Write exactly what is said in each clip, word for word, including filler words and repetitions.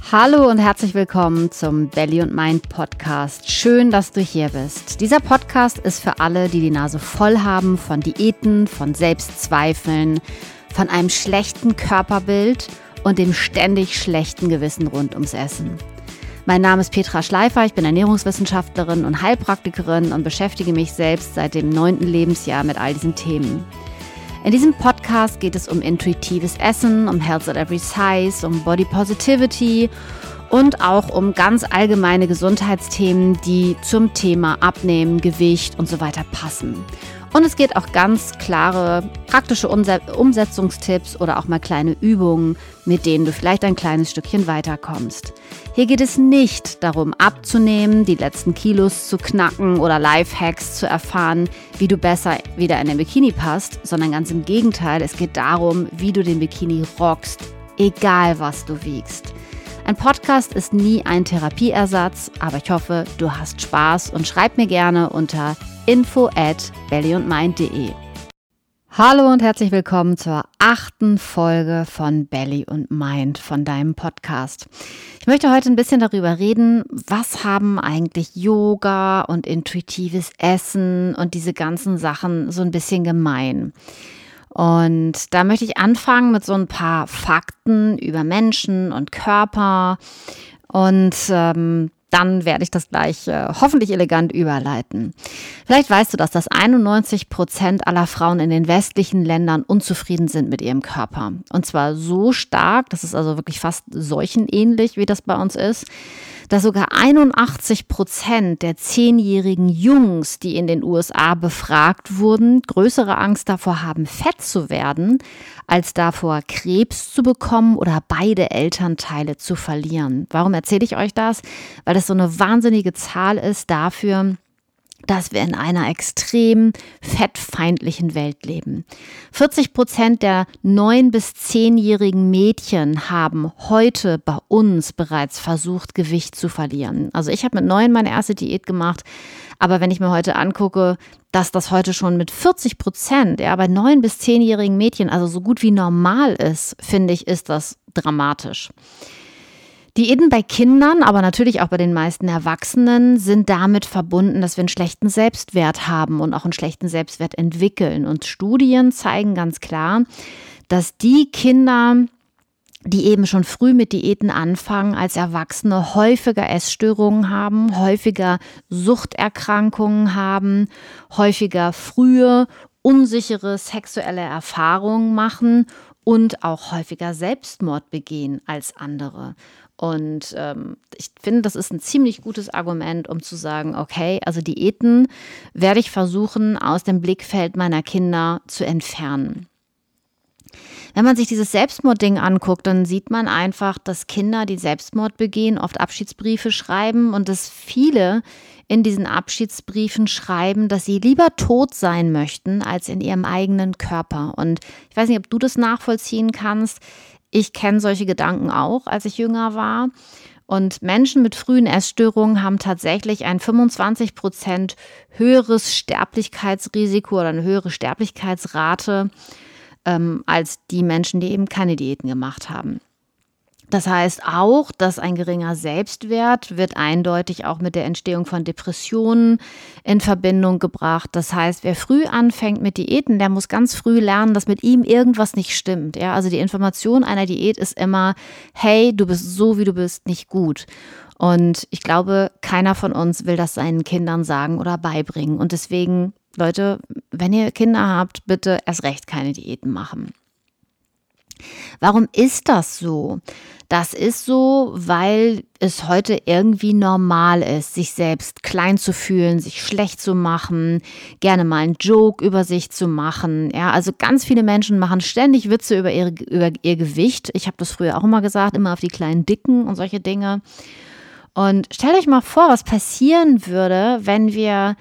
Hallo und herzlich willkommen zum Belly und Mind Podcast. Schön, dass du hier bist. Dieser Podcast ist für alle, die die Nase voll haben von Diäten, von Selbstzweifeln, von einem schlechten Körperbild und dem ständig schlechten Gewissen rund ums Essen. Mein Name ist Petra Schleifer, ich bin Ernährungswissenschaftlerin und Heilpraktikerin und beschäftige mich selbst seit dem neunten Lebensjahr mit all diesen Themen. In diesem Podcast geht es um intuitives Essen, um Health at Every Size, um Body Positivity und auch um ganz allgemeine Gesundheitsthemen, die zum Thema Abnehmen, Gewicht und so weiter passen. Und es geht auch ganz klare, praktische Umsetzungstipps oder auch mal kleine Übungen, mit denen du vielleicht ein kleines Stückchen weiterkommst. Hier geht es nicht darum, abzunehmen, die letzten Kilos zu knacken oder Lifehacks zu erfahren, wie du besser wieder in den Bikini passt, sondern ganz im Gegenteil, es geht darum, wie du den Bikini rockst, egal was du wiegst. Ein Podcast ist nie ein Therapieersatz, aber ich hoffe, du hast Spaß und schreib mir gerne unter info at bellyundmind punkt de. Hallo und herzlich willkommen zur achten Folge von Belly und Mind, von deinem Podcast. Ich möchte heute ein bisschen darüber reden, was haben eigentlich Yoga und intuitives Essen und diese ganzen Sachen so ein bisschen gemein. Und da möchte ich anfangen mit so ein paar Fakten über Menschen und Körper und ähm, dann werde ich das gleich äh, hoffentlich elegant überleiten. Vielleicht weißt du, dass das einundneunzig Prozent aller Frauen in den westlichen Ländern unzufrieden sind mit ihrem Körper. Und zwar so stark, das ist also wirklich fast seuchenähnlich, wie das bei uns ist, dass sogar einundachtzig Prozent der zehnjährigen Jungs, die in den U S A befragt wurden, größere Angst davor haben, fett zu werden, als davor, Krebs zu bekommen oder beide Elternteile zu verlieren. Warum erzähle ich euch das? Weil das so eine wahnsinnige Zahl ist dafür, dass wir in einer extrem fettfeindlichen Welt leben. vierzig Prozent der neun- bis zehnjährigen Mädchen haben heute bei uns bereits versucht, Gewicht zu verlieren. Also ich habe mit neun meine erste Diät gemacht, aber wenn ich mir heute angucke, dass das heute schon mit vierzig Prozent, ja, bei neun- bis zehnjährigen Mädchen, also so gut wie normal ist, finde ich, ist das dramatisch. Diäten bei Kindern, aber natürlich auch bei den meisten Erwachsenen, sind damit verbunden, dass wir einen schlechten Selbstwert haben und auch einen schlechten Selbstwert entwickeln. Und Studien zeigen ganz klar, dass die Kinder, die eben schon früh mit Diäten anfangen, als Erwachsene häufiger Essstörungen haben, häufiger Suchterkrankungen haben, häufiger frühe, unsichere sexuelle Erfahrungen machen und auch häufiger Selbstmord begehen als andere. Und ähm, ich finde, das ist ein ziemlich gutes Argument, um zu sagen, okay, also Diäten werde ich versuchen, aus dem Blickfeld meiner Kinder zu entfernen. Wenn man sich dieses Selbstmordding anguckt, dann sieht man einfach, dass Kinder, die Selbstmord begehen, oft Abschiedsbriefe schreiben und dass viele in diesen Abschiedsbriefen schreiben, dass sie lieber tot sein möchten als in ihrem eigenen Körper. Und ich weiß nicht, ob du das nachvollziehen kannst. Ich kenne solche Gedanken auch, als ich jünger war. Und Menschen mit frühen Essstörungen haben tatsächlich ein fünfundzwanzig Prozent höheres Sterblichkeitsrisiko oder eine höhere Sterblichkeitsrate ähm, als die Menschen, die eben keine Diäten gemacht haben. Das heißt auch, dass ein geringer Selbstwert wird eindeutig auch mit der Entstehung von Depressionen in Verbindung gebracht. Das heißt, wer früh anfängt mit Diäten, der muss ganz früh lernen, dass mit ihm irgendwas nicht stimmt. Ja, also die Information einer Diät ist immer, hey, du bist so, wie du bist, nicht gut. Und ich glaube, keiner von uns will das seinen Kindern sagen oder beibringen. Und deswegen, Leute, wenn ihr Kinder habt, bitte erst recht keine Diäten machen. Warum ist das so? Das ist so, weil es heute irgendwie normal ist, sich selbst klein zu fühlen, sich schlecht zu machen, gerne mal einen Joke über sich zu machen. Ja, also ganz viele Menschen machen ständig Witze über, ihre, über ihr Gewicht. Ich habe das früher auch immer gesagt, immer auf die kleinen Dicken und solche Dinge. Und stellt euch mal vor, was passieren würde, wenn wir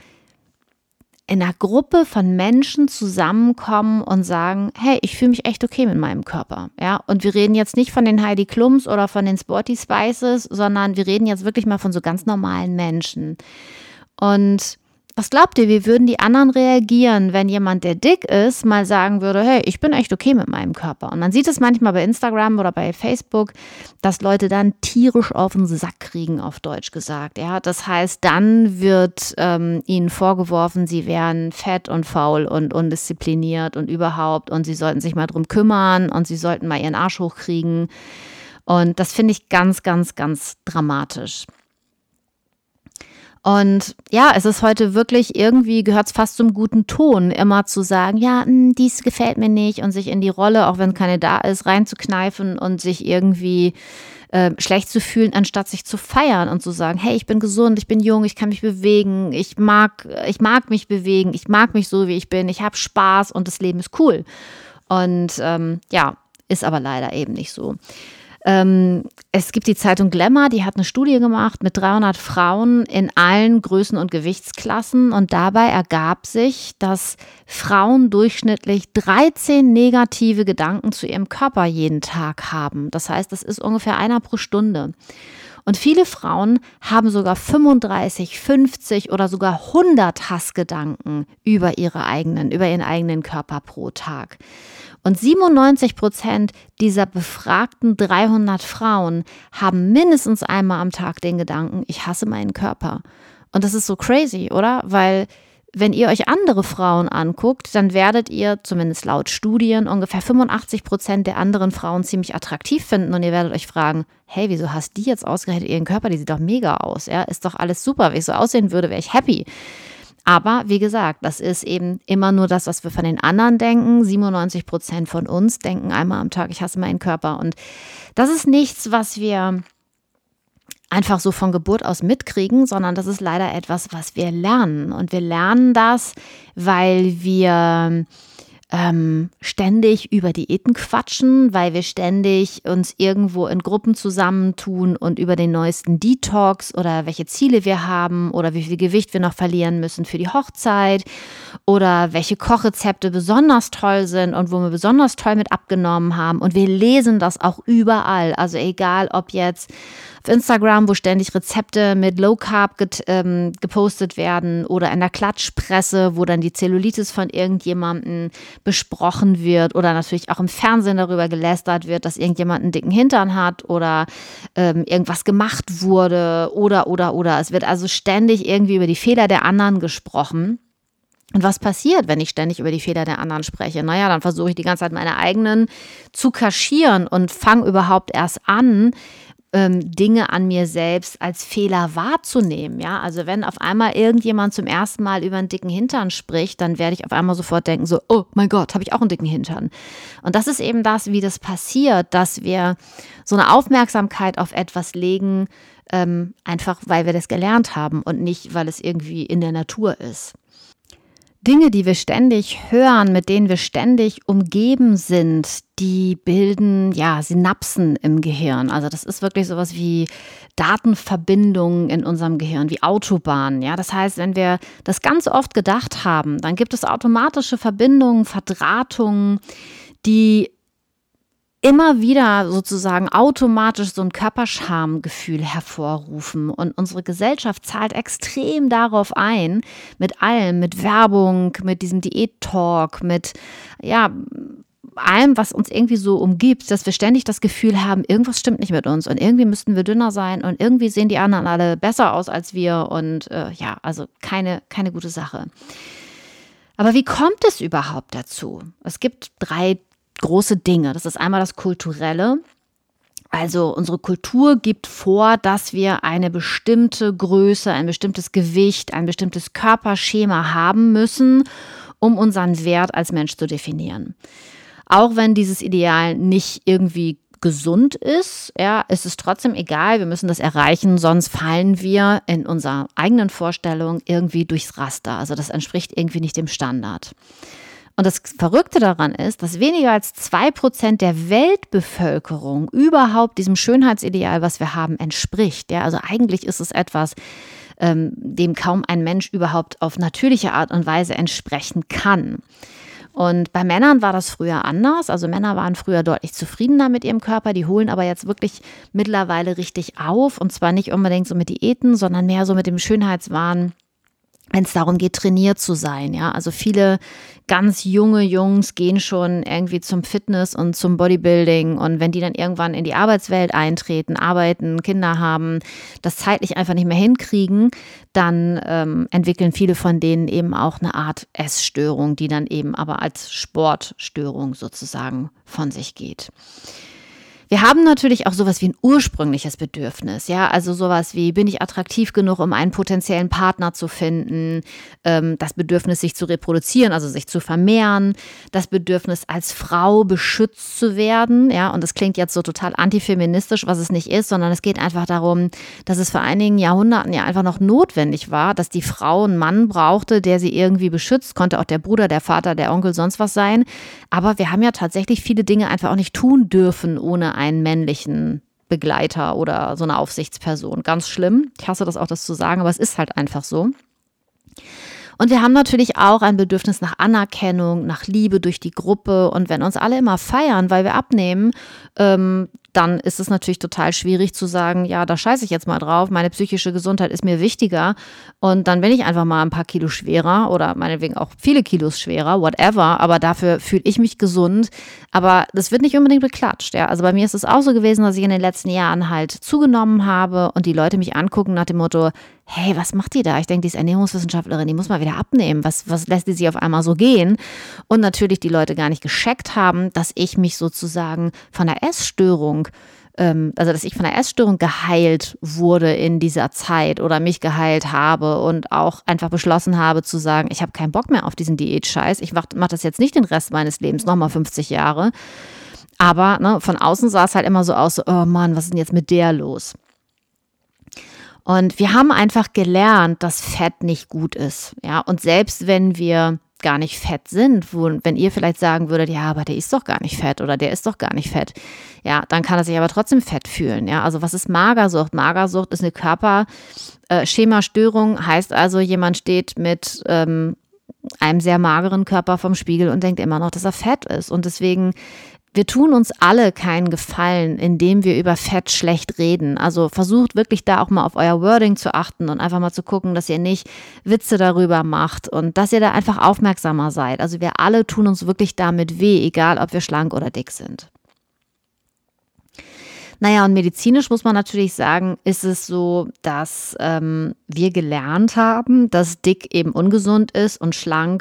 in einer Gruppe von Menschen zusammenkommen und sagen, hey, ich fühle mich echt okay mit meinem Körper. Ja, und wir reden jetzt nicht von den Heidi Klums oder von den Sporty Spices, sondern wir reden jetzt wirklich mal von so ganz normalen Menschen. Und Was glaubt ihr, wie würden die anderen reagieren, wenn jemand, der dick ist, mal sagen würde, hey, ich bin echt okay mit meinem Körper? Und man sieht es manchmal bei Instagram oder bei Facebook, dass Leute dann tierisch auf den Sack kriegen, auf Deutsch gesagt. Ja, das heißt, dann wird ähm, ihnen vorgeworfen, sie wären fett und faul und undiszipliniert und überhaupt und sie sollten sich mal drum kümmern und sie sollten mal ihren Arsch hochkriegen. Und das finde ich ganz, ganz, ganz dramatisch. Und ja, es ist heute wirklich irgendwie, gehört es fast zum guten Ton, immer zu sagen, ja, mh, dies gefällt mir nicht und sich in die Rolle, auch wenn keine da ist, reinzukneifen und sich irgendwie äh, schlecht zu fühlen, anstatt sich zu feiern und zu sagen, hey, ich bin gesund, ich bin jung, ich kann mich bewegen, ich mag, ich mag mich bewegen, ich mag mich so, wie ich bin, ich habe Spaß und das Leben ist cool. Und ähm, ja, ist aber leider eben nicht so. Ähm, es gibt die Zeitung Glamour, die hat eine Studie gemacht mit dreihundert Frauen in allen Größen und Gewichtsklassen und dabei ergab sich, dass Frauen durchschnittlich dreizehn negative Gedanken zu ihrem Körper jeden Tag haben. Das heißt, das ist ungefähr einer pro Stunde. Und viele Frauen haben sogar fünfunddreißig, fünfzig oder sogar hundert Hassgedanken über ihre eigenen, über ihren eigenen Körper pro Tag. Und siebenundneunzig Prozent dieser befragten dreihundert Frauen haben mindestens einmal am Tag den Gedanken, ich hasse meinen Körper. Und das ist so crazy, oder? Weil wenn ihr euch andere Frauen anguckt, dann werdet ihr, zumindest laut Studien, ungefähr fünfundachtzig Prozent der anderen Frauen ziemlich attraktiv finden. Und ihr werdet euch fragen, hey, wieso hast die jetzt ausgerechnet ihren Körper? Die sieht doch mega aus. Ja, ist doch alles super. Wenn ich so aussehen würde, wäre ich happy. Aber wie gesagt, das ist eben immer nur das, was wir von den anderen denken. siebenundneunzig Prozent von uns denken einmal am Tag, ich hasse meinen Körper. Und das ist nichts, was wir einfach so von Geburt aus mitkriegen, sondern das ist leider etwas, was wir lernen. Und wir lernen das, weil wir ähm, ständig über Diäten quatschen, weil wir ständig uns irgendwo in Gruppen zusammentun und über den neuesten Detox oder welche Ziele wir haben oder wie viel Gewicht wir noch verlieren müssen für die Hochzeit oder welche Kochrezepte besonders toll sind und wo wir besonders toll mit abgenommen haben. Und wir lesen das auch überall. Also egal, ob jetzt auf Instagram, wo ständig Rezepte mit Low Carb get, ähm, gepostet werden oder in der Klatschpresse, wo dann die Zellulitis von irgendjemandem besprochen wird oder natürlich auch im Fernsehen darüber gelästert wird, dass irgendjemand einen dicken Hintern hat oder ähm, irgendwas gemacht wurde oder, oder, oder. Es wird also ständig irgendwie über die Fehler der anderen gesprochen. Und was passiert, wenn ich ständig über die Fehler der anderen spreche? Naja, dann versuche ich die ganze Zeit meine eigenen zu kaschieren und fange überhaupt erst an, Ähm, Dinge an mir selbst als Fehler wahrzunehmen, ja, also wenn auf einmal irgendjemand zum ersten Mal über einen dicken Hintern spricht, dann werde ich auf einmal sofort denken so, oh mein Gott, habe ich auch einen dicken Hintern? Und das ist eben das, wie das passiert, dass wir so eine Aufmerksamkeit auf etwas legen, ähm, einfach weil wir das gelernt haben und nicht, weil es irgendwie in der Natur ist. Dinge, die wir ständig hören, mit denen wir ständig umgeben sind, die bilden ja Synapsen im Gehirn. Also das ist wirklich sowas wie Datenverbindungen in unserem Gehirn, wie Autobahnen. Ja, das heißt, wenn wir das ganz oft gedacht haben, dann gibt es automatische Verbindungen, Verdrahtungen, die immer wieder sozusagen automatisch so ein Körperschamgefühl hervorrufen. Und unsere Gesellschaft zahlt extrem darauf ein, mit allem, mit Werbung, mit diesem Diät-Talk, mit ja allem, was uns irgendwie so umgibt, dass wir ständig das Gefühl haben, irgendwas stimmt nicht mit uns und irgendwie müssten wir dünner sein und irgendwie sehen die anderen alle besser aus als wir und äh, ja, also keine, keine gute Sache. Aber wie kommt es überhaupt dazu? Es gibt drei große Dinge. Das ist einmal das Kulturelle. Also unsere Kultur gibt vor, dass wir eine bestimmte Größe, ein bestimmtes Gewicht, ein bestimmtes Körperschema haben müssen, um unseren Wert als Mensch zu definieren. Auch wenn dieses Ideal nicht irgendwie gesund ist, ja, ist es trotzdem egal, wir müssen das erreichen, sonst fallen wir in unserer eigenen Vorstellung irgendwie durchs Raster. Also das entspricht irgendwie nicht dem Standard. Und das Verrückte daran ist, dass weniger als zwei Prozent der Weltbevölkerung überhaupt diesem Schönheitsideal, was wir haben, entspricht. Ja, also eigentlich ist es etwas, ähm, dem kaum ein Mensch überhaupt auf natürliche Art und Weise entsprechen kann. Und bei Männern war das früher anders. Also Männer waren früher deutlich zufriedener mit ihrem Körper. Die holen aber jetzt wirklich mittlerweile richtig auf. Und zwar nicht unbedingt so mit Diäten, sondern mehr so mit dem Schönheitswahn, wenn es darum geht, trainiert zu sein, ja, also viele ganz junge Jungs gehen schon irgendwie zum Fitness und zum Bodybuilding und wenn die dann irgendwann in die Arbeitswelt eintreten, arbeiten, Kinder haben, das zeitlich einfach nicht mehr hinkriegen, dann ähm, entwickeln viele von denen eben auch eine Art Essstörung, die dann eben aber als Sportstörung sozusagen von sich geht. Wir haben natürlich auch sowas wie ein ursprüngliches Bedürfnis, ja, also sowas wie, bin ich attraktiv genug, um einen potenziellen Partner zu finden, ähm, das Bedürfnis, sich zu reproduzieren, also sich zu vermehren, das Bedürfnis, als Frau beschützt zu werden, ja, und das klingt jetzt so total antifeministisch, was es nicht ist, sondern es geht einfach darum, dass es vor einigen Jahrhunderten ja einfach noch notwendig war, dass die Frau einen Mann brauchte, der sie irgendwie beschützt, konnte auch der Bruder, der Vater, der Onkel, sonst was sein, aber wir haben ja tatsächlich viele Dinge einfach auch nicht tun dürfen, ohne einen männlichen Begleiter oder so eine Aufsichtsperson. Ganz schlimm. Ich hasse das auch, das zu sagen, aber es ist halt einfach so. Und wir haben natürlich auch ein Bedürfnis nach Anerkennung, nach Liebe durch die Gruppe. Und wenn uns alle immer feiern, weil wir abnehmen, ähm, dann ist es natürlich total schwierig zu sagen, ja, da scheiße ich jetzt mal drauf, meine psychische Gesundheit ist mir wichtiger und dann bin ich einfach mal ein paar Kilo schwerer oder meinetwegen auch viele Kilos schwerer, whatever, aber dafür fühle ich mich gesund, aber das wird nicht unbedingt beklatscht, ja, also bei mir ist es auch so gewesen, dass ich in den letzten Jahren halt zugenommen habe und die Leute mich angucken nach dem Motto, hey, was macht die da? Ich denke, die ist Ernährungswissenschaftlerin, die muss mal wieder abnehmen. Was, was lässt die sich auf einmal so gehen? Und natürlich die Leute gar nicht gescheckt haben, dass ich mich sozusagen von der Essstörung, ähm, also dass ich von der Essstörung geheilt wurde in dieser Zeit oder mich geheilt habe und auch einfach beschlossen habe zu sagen, ich habe keinen Bock mehr auf diesen Diätscheiß. Ich mache mach das jetzt nicht den Rest meines Lebens, nochmal fünfzig Jahre. Aber ne, von außen sah es halt immer so aus, so, oh Mann, was ist denn jetzt mit der los? Und wir haben einfach gelernt, dass Fett nicht gut ist. Ja, und selbst wenn wir gar nicht fett sind, wo, wenn ihr vielleicht sagen würdet, ja, aber der ist doch gar nicht fett oder der ist doch gar nicht fett, ja, dann kann er sich aber trotzdem fett fühlen. Ja, also was ist Magersucht? Magersucht ist eine Körperschemastörung, heißt also, jemand steht mit ähm, einem sehr mageren Körper vom Spiegel und denkt immer noch, dass er fett ist. Und deswegen wir tun uns alle keinen Gefallen, indem wir über Fett schlecht reden. Also versucht wirklich da auch mal auf euer Wording zu achten und einfach mal zu gucken, dass ihr nicht Witze darüber macht und dass ihr da einfach aufmerksamer seid. Also wir alle tun uns wirklich damit weh, egal ob wir schlank oder dick sind. Naja, und medizinisch muss man natürlich sagen, ist es so, dass ähm, wir gelernt haben, dass dick eben ungesund ist und schlank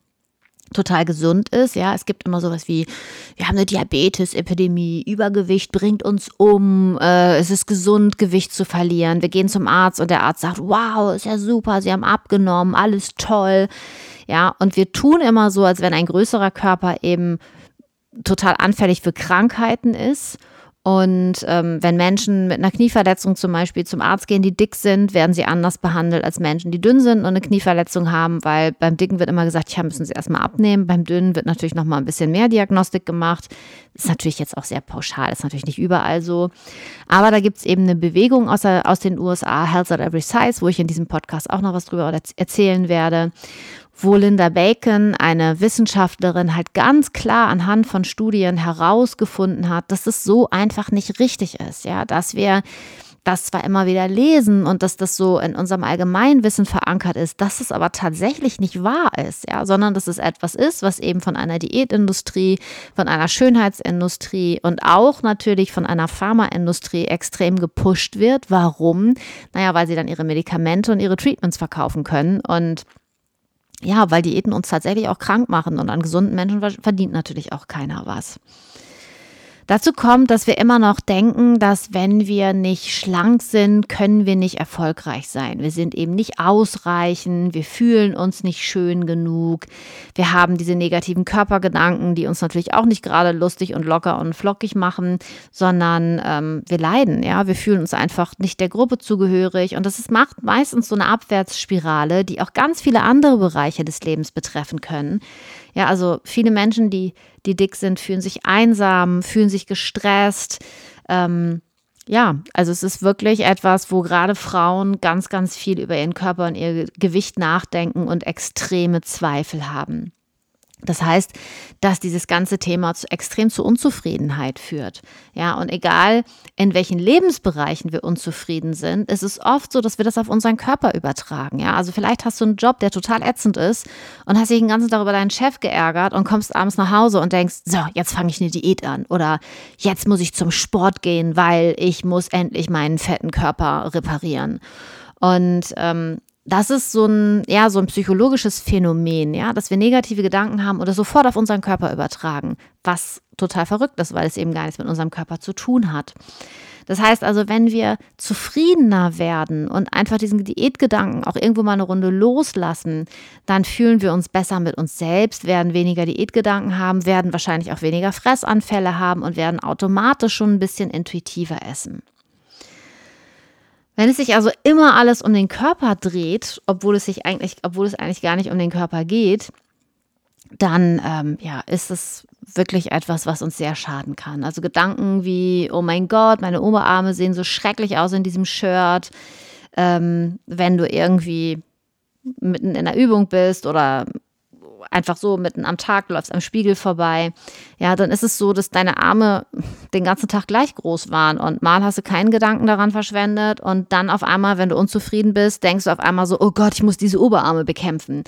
total gesund ist, ja, es gibt immer sowas wie, wir haben eine Diabetes-Epidemie, Übergewicht bringt uns um, äh, es ist gesund, Gewicht zu verlieren, wir gehen zum Arzt und der Arzt sagt, wow, ist ja super, Sie haben abgenommen, alles toll, ja, und wir tun immer so, als wenn ein größerer Körper eben total anfällig für Krankheiten ist. Und ähm, wenn Menschen mit einer Knieverletzung zum Beispiel zum Arzt gehen, die dick sind, werden sie anders behandelt als Menschen, die dünn sind und eine Knieverletzung haben, weil beim Dicken wird immer gesagt, ja, müssen sie erstmal abnehmen. Beim Dünnen wird natürlich nochmal ein bisschen mehr Diagnostik gemacht. Ist natürlich jetzt auch sehr pauschal, ist natürlich nicht überall so. Aber da gibt es eben eine Bewegung aus, der, aus den U S A, Health at Every Size, wo ich in diesem Podcast auch noch was drüber erzählen werde, wo Linda Bacon, eine Wissenschaftlerin, halt ganz klar anhand von Studien herausgefunden hat, dass es so einfach nicht richtig ist, ja, dass wir das zwar immer wieder lesen und dass das so in unserem Allgemeinwissen verankert ist, dass es aber tatsächlich nicht wahr ist, ja, sondern dass es etwas ist, was eben von einer Diätindustrie, von einer Schönheitsindustrie und auch natürlich von einer Pharmaindustrie extrem gepusht wird. Warum? Naja, weil sie dann ihre Medikamente und ihre Treatments verkaufen können und ja, weil Diäten uns tatsächlich auch krank machen und an gesunden Menschen verdient natürlich auch keiner was. Dazu kommt, dass wir immer noch denken, dass wenn wir nicht schlank sind, können wir nicht erfolgreich sein. Wir sind eben nicht ausreichend, wir fühlen uns nicht schön genug. Wir haben diese negativen Körpergedanken, die uns natürlich auch nicht gerade lustig und locker und flockig machen, sondern ähm, wir leiden, ja, wir fühlen uns einfach nicht der Gruppe zugehörig und das ist, macht meistens so eine Abwärtsspirale, die auch ganz viele andere Bereiche des Lebens betreffen können. Ja, also viele Menschen, die, die dick sind, fühlen sich einsam, fühlen sich gestresst. Ähm, ja, also es ist wirklich etwas, wo gerade Frauen ganz, ganz viel über ihren Körper und ihr Gewicht nachdenken und extreme Zweifel haben. Das heißt, dass dieses ganze Thema zu, extrem zu Unzufriedenheit führt. Ja, und egal in welchen Lebensbereichen wir unzufrieden sind, ist es oft so, dass wir das auf unseren Körper übertragen. Ja, also vielleicht hast du einen Job, der total ätzend ist und hast dich den ganzen Tag über deinen Chef geärgert und kommst abends nach Hause und denkst, so, jetzt fange ich eine Diät an oder jetzt muss ich zum Sport gehen, weil ich muss endlich meinen fetten Körper reparieren. Und ähm, das ist so ein, ja, so ein psychologisches Phänomen, ja, dass wir negative Gedanken haben oder sofort auf unseren Körper übertragen, was total verrückt ist, weil es eben gar nichts mit unserem Körper zu tun hat. Das heißt also, wenn wir zufriedener werden und einfach diesen Diätgedanken auch irgendwo mal eine Runde loslassen, dann fühlen wir uns besser mit uns selbst, werden weniger Diätgedanken haben, werden wahrscheinlich auch weniger Fressanfälle haben und werden automatisch schon ein bisschen intuitiver essen. Wenn es sich also immer alles um den Körper dreht, obwohl es sich eigentlich, obwohl es eigentlich gar nicht um den Körper geht, dann ähm, ja, ist es wirklich etwas, was uns sehr schaden kann. Also Gedanken wie, oh mein Gott, meine Oberarme sehen so schrecklich aus in diesem Shirt, ähm, wenn du irgendwie mitten in der Übung bist oder einfach so mitten am Tag, läufst am Spiegel vorbei, ja, dann ist es so, dass deine Arme den ganzen Tag gleich groß waren und mal hast du keinen Gedanken daran verschwendet und dann auf einmal, wenn du unzufrieden bist, denkst du auf einmal so, oh Gott, ich muss diese Oberarme bekämpfen.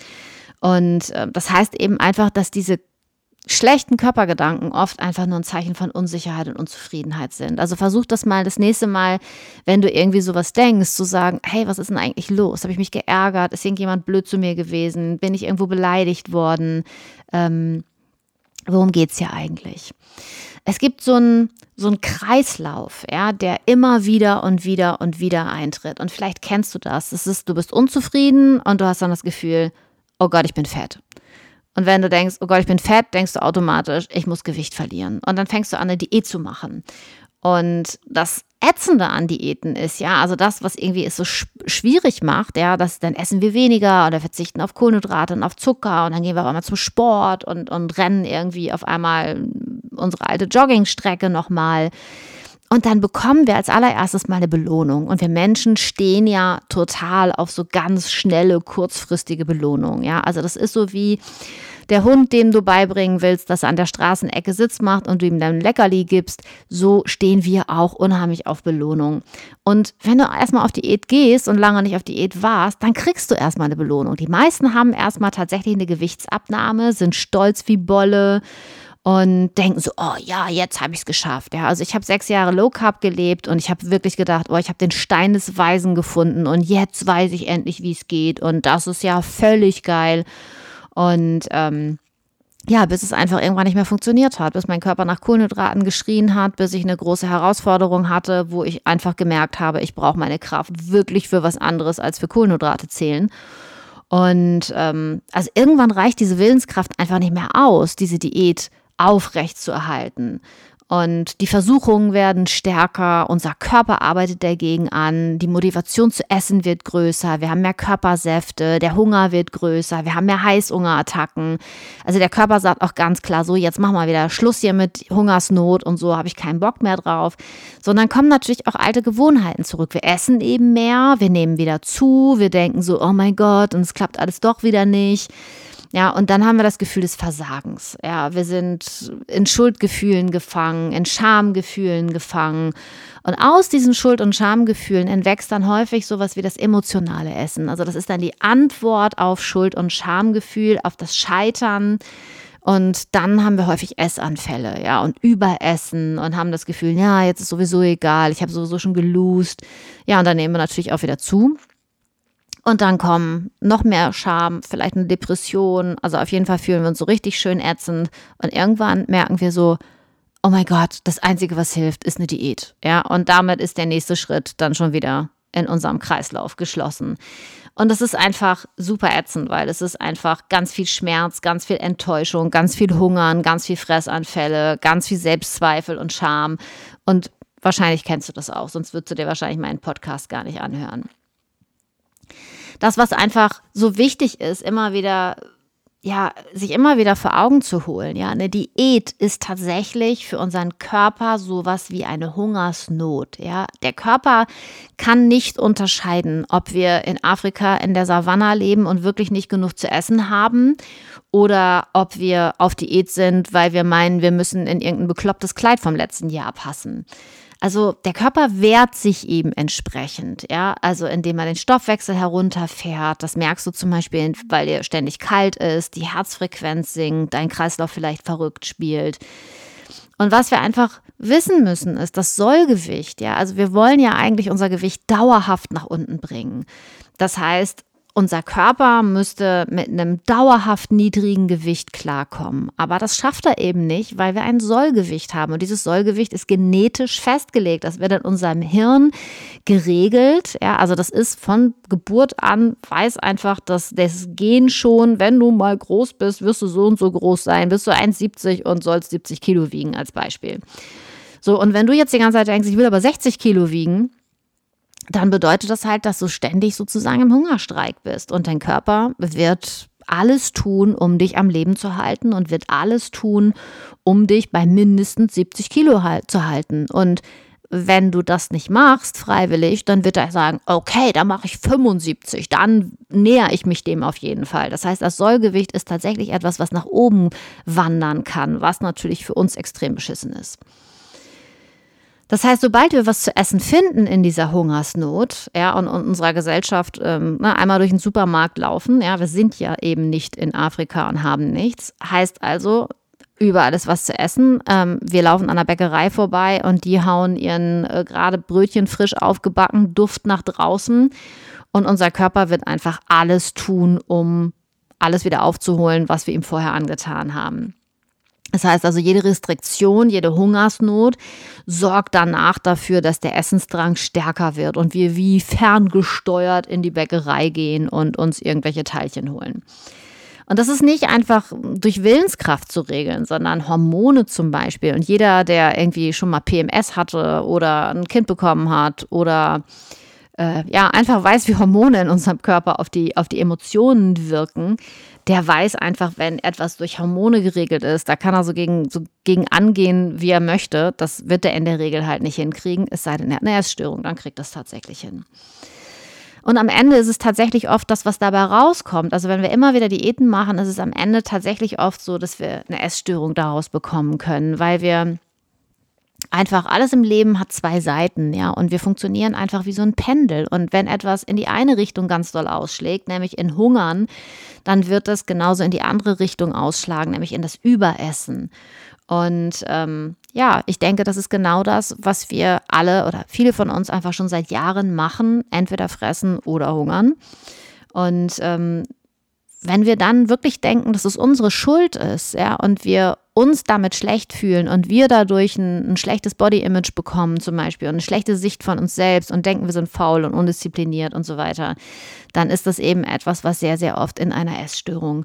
Und äh, das heißt eben einfach, dass diese schlechten Körpergedanken oft einfach nur ein Zeichen von Unsicherheit und Unzufriedenheit sind. Also versuch das mal das nächste Mal, wenn du irgendwie sowas denkst, zu sagen, hey, was ist denn eigentlich los? Habe ich mich geärgert? Ist irgendjemand blöd zu mir gewesen? Bin ich irgendwo beleidigt worden? Ähm, worum geht's hier eigentlich? Es gibt so einen so einen Kreislauf, ja, der immer wieder und wieder und wieder eintritt. Und vielleicht kennst du das. Das ist, du bist unzufrieden und du hast dann das Gefühl, oh Gott, ich bin fett. Und wenn du denkst, oh Gott, ich bin fett, denkst du automatisch, ich muss Gewicht verlieren. Und dann fängst du an, eine Diät zu machen. Und das Ätzende an Diäten ist, ja, also das, was irgendwie es so schwierig macht, ja, dass dann essen wir weniger oder verzichten auf Kohlenhydrate und auf Zucker und dann gehen wir auf einmal zum Sport und, und rennen irgendwie auf einmal unsere alte Joggingstrecke nochmal. Und dann bekommen wir als allererstes mal eine Belohnung. Und wir Menschen stehen ja total auf so ganz schnelle, kurzfristige Belohnung. Ja, also das ist so wie der Hund, dem du beibringen willst, dass er an der Straßenecke Sitz macht und du ihm dann ein Leckerli gibst. So stehen wir auch unheimlich auf Belohnung. Und wenn du erstmal auf Diät gehst und lange nicht auf Diät warst, dann kriegst du erstmal eine Belohnung. Die meisten haben erstmal tatsächlich eine Gewichtsabnahme, sind stolz wie Bolle und denken so, oh ja, jetzt habe ich es geschafft. Ja, also ich habe sechs Jahre Low Carb gelebt und ich habe wirklich gedacht, oh, ich habe den Stein des Weisen gefunden und jetzt weiß ich endlich, wie es geht und das ist ja völlig geil. Und ähm, ja, bis es einfach irgendwann nicht mehr funktioniert hat, bis mein Körper nach Kohlenhydraten geschrien hat, bis ich eine große Herausforderung hatte, wo ich einfach gemerkt habe, ich brauche meine Kraft wirklich für was anderes als für Kohlenhydrate zählen. Und ähm, also irgendwann reicht diese Willenskraft einfach nicht mehr aus, diese Diät aufrecht zu erhalten. Und die Versuchungen werden stärker, unser Körper arbeitet dagegen an, die Motivation zu essen wird größer, wir haben mehr Körpersäfte, der Hunger wird größer, wir haben mehr Heißhungerattacken. Also der Körper sagt auch ganz klar so, jetzt mach mal wieder Schluss hier mit Hungersnot und so, habe ich keinen Bock mehr drauf. Sondern kommen natürlich auch alte Gewohnheiten zurück. Wir essen eben mehr, wir nehmen wieder zu, wir denken so, oh mein Gott, und es klappt alles doch wieder nicht. Ja, und dann haben wir das Gefühl des Versagens. Ja, wir sind in Schuldgefühlen gefangen, in Schamgefühlen gefangen. Und aus diesen Schuld- und Schamgefühlen entwächst dann häufig sowas wie das emotionale Essen. Also das ist dann die Antwort auf Schuld- und Schamgefühl, auf das Scheitern. Und dann haben wir häufig Essanfälle, ja, und Überessen und haben das Gefühl, ja, jetzt ist sowieso egal, ich habe sowieso schon geloost. Ja, und dann nehmen wir natürlich auch wieder zu. Und dann kommen noch mehr Scham, vielleicht eine Depression. Also auf jeden Fall fühlen wir uns so richtig schön ätzend. Und irgendwann merken wir so, oh mein Gott, das Einzige, was hilft, ist eine Diät. Ja, und damit ist der nächste Schritt dann schon wieder in unserem Kreislauf geschlossen. Und das ist einfach super ätzend, weil es ist einfach ganz viel Schmerz, ganz viel Enttäuschung, ganz viel Hungern, ganz viel Fressanfälle, ganz viel Selbstzweifel und Scham. Und wahrscheinlich kennst du das auch, sonst würdest du dir wahrscheinlich meinen Podcast gar nicht anhören. Das, was einfach so wichtig ist, immer wieder ja, sich immer wieder vor Augen zu holen. Ja, eine Diät ist tatsächlich für unseren Körper sowas wie eine Hungersnot. Ja, der Körper kann nicht unterscheiden, ob wir in Afrika in der Savanne leben und wirklich nicht genug zu essen haben oder ob wir auf Diät sind, weil wir meinen, wir müssen in irgendein beklopptes Kleid vom letzten Jahr passen. Also der Körper wehrt sich eben entsprechend, ja, also indem er den Stoffwechsel herunterfährt. Das merkst du zum Beispiel, weil dir ständig kalt ist, die Herzfrequenz sinkt, dein Kreislauf vielleicht verrückt spielt. Und was wir einfach wissen müssen, ist das Sollgewicht, ja, also wir wollen ja eigentlich unser Gewicht dauerhaft nach unten bringen. Das heißt, unser Körper müsste mit einem dauerhaft niedrigen Gewicht klarkommen. Aber das schafft er eben nicht, weil wir ein Sollgewicht haben. Und dieses Sollgewicht ist genetisch festgelegt. Das wird in unserem Hirn geregelt. Ja, also das ist von Geburt an, weiß einfach, dass das Gen schon, wenn du mal groß bist, wirst du so und so groß sein. Bist du eins Komma siebzig und sollst siebzig Kilo wiegen als Beispiel. So, und wenn du jetzt die ganze Zeit denkst, ich will aber sechzig Kilo wiegen, dann bedeutet das halt, dass du ständig sozusagen im Hungerstreik bist und dein Körper wird alles tun, um dich am Leben zu halten und wird alles tun, um dich bei mindestens siebzig Kilo halt zu halten. Und wenn du das nicht machst, freiwillig, dann wird er sagen, okay, dann mache ich fünfundsiebzig, dann näher ich mich dem auf jeden Fall. Das heißt, das Sollgewicht ist tatsächlich etwas, was nach oben wandern kann, was natürlich für uns extrem beschissen ist. Das heißt, sobald wir was zu essen finden in dieser Hungersnot, ja, und, und unserer Gesellschaft ähm, na, einmal durch den Supermarkt laufen, ja, wir sind ja eben nicht in Afrika und haben nichts, heißt also, überall ist was zu essen. Ähm, wir laufen an der Bäckerei vorbei und die hauen ihren äh, gerade Brötchen frisch aufgebacken, Duft nach draußen und unser Körper wird einfach alles tun, um alles wieder aufzuholen, was wir ihm vorher angetan haben. Das heißt also, jede Restriktion, jede Hungersnot sorgt danach dafür, dass der Essensdrang stärker wird und wir wie ferngesteuert in die Bäckerei gehen und uns irgendwelche Teilchen holen. Und das ist nicht einfach durch Willenskraft zu regeln, sondern Hormone zum Beispiel. Und jeder, der irgendwie schon mal P M S hatte oder ein Kind bekommen hat oder äh, ja einfach weiß, wie Hormone in unserem Körper auf die, auf die Emotionen wirken, der weiß einfach, wenn etwas durch Hormone geregelt ist, da kann er so gegen, so gegen angehen, wie er möchte. Das wird er in der Regel halt nicht hinkriegen, es sei denn, er hat eine Essstörung, dann kriegt er es tatsächlich hin. Und am Ende ist es tatsächlich oft das, was dabei rauskommt. Also wenn wir immer wieder Diäten machen, ist es am Ende tatsächlich oft so, dass wir eine Essstörung daraus bekommen können, weil wir einfach, alles im Leben hat zwei Seiten, ja, und wir funktionieren einfach wie so ein Pendel. Und wenn etwas in die eine Richtung ganz doll ausschlägt, nämlich in Hungern, dann wird es genauso in die andere Richtung ausschlagen, nämlich in das Überessen. Und ähm, ja, ich denke, das ist genau das, was wir alle oder viele von uns einfach schon seit Jahren machen, entweder fressen oder hungern. Und ähm, wenn wir dann wirklich denken, dass es unsere Schuld ist, ja, und wir uns damit schlecht fühlen und wir dadurch ein, ein schlechtes Body-Image bekommen zum Beispiel und eine schlechte Sicht von uns selbst und denken, wir sind faul und undiszipliniert und so weiter, dann ist das eben etwas, was sehr, sehr oft in einer Essstörung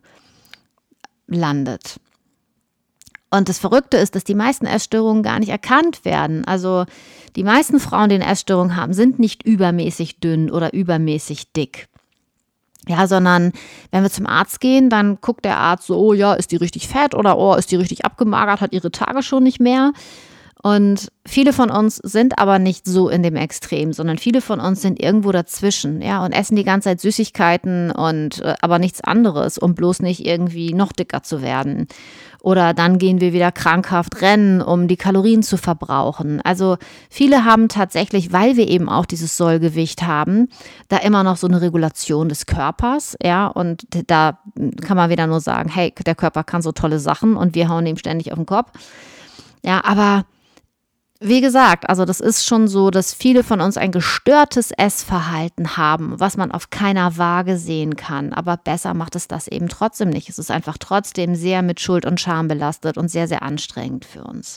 landet. Und das Verrückte ist, dass die meisten Essstörungen gar nicht erkannt werden. Also die meisten Frauen, die eine Essstörung haben, sind nicht übermäßig dünn oder übermäßig dick. Ja, sondern wenn wir zum Arzt gehen, dann guckt der Arzt so, oh ja, ist die richtig fett oder oh, ist die richtig abgemagert, hat ihre Tage schon nicht mehr. Und viele von uns sind aber nicht so in dem Extrem, sondern viele von uns sind irgendwo dazwischen, ja, und essen die ganze Zeit Süßigkeiten und äh, aber nichts anderes, um bloß nicht irgendwie noch dicker zu werden. Oder dann gehen wir wieder krankhaft rennen, um die Kalorien zu verbrauchen. Also viele haben tatsächlich, weil wir eben auch dieses Sollgewicht haben, da immer noch so eine Regulation des Körpers, ja, und da kann man wieder nur sagen, hey, der Körper kann so tolle Sachen und wir hauen ihm ständig auf den Kopf. Ja, aber wie gesagt, also das ist schon so, dass viele von uns ein gestörtes Essverhalten haben, was man auf keiner Waage sehen kann. Aber besser macht es das eben trotzdem nicht. Es ist einfach trotzdem sehr mit Schuld und Scham belastet und sehr, sehr anstrengend für uns.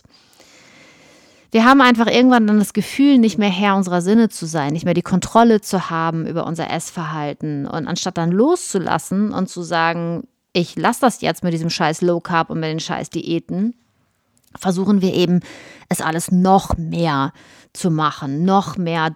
Wir haben einfach irgendwann dann das Gefühl, nicht mehr Herr unserer Sinne zu sein, nicht mehr die Kontrolle zu haben über unser Essverhalten. Und anstatt dann loszulassen und zu sagen, ich lasse das jetzt mit diesem scheiß Low Carb und mit den scheiß Diäten, versuchen wir eben, es alles noch mehr zu machen, noch mehr